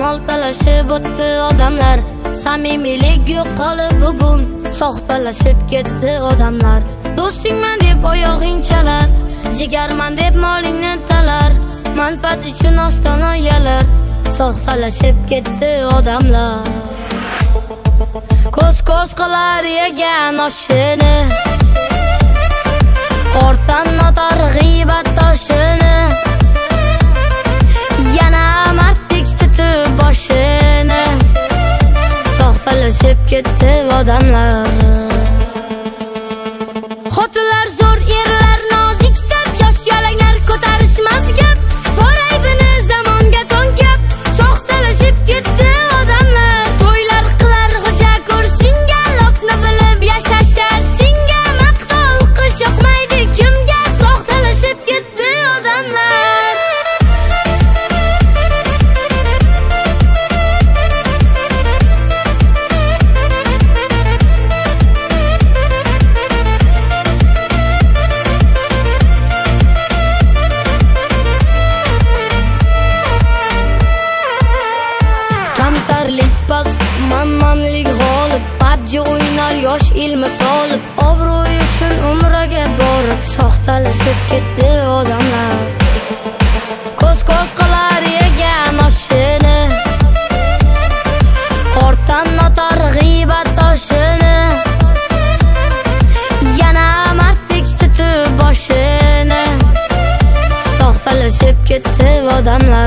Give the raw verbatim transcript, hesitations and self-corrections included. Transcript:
mol talashib o'tdi odamlar. Samimiylik yo'qolib bugun soxtalashib ketdi odamlar. Do'stingman deb oyog'ing chalar, jigarman deb molingni talar, manfaat uchun ostona yalar, soxtalashib ketdi odamlar. Ko'z-ko'z qilar yegan oshini, ortan notar g'iybat toshini, yana mardlik tutib boshini, soxtalashib ketdi odamlar. Xotinlar zo'r, erlar nozik deb, yosh yalanglar ko'tarishmas gap, bor aybini zamonga to'nkab, soxtalashib ketdi odamlar. To'ylar qilar xo'ja kursinga, lafni bilib yashashar chinga, maqtol qish yoqmaydi kimga, soxtalashib ketdi odamlar. Kamtarlik past, manmanlik g'olib, pabji o'ynar yosh ilmi tolib, obro'y uchun umraga borib soxtalashib ketdi odamlar. Ko'z-ko'z qilar yegan oshini, ortan notar g'iybat toshini, yana mardlik tutib boshini, soxtalashib ketdi odamlar.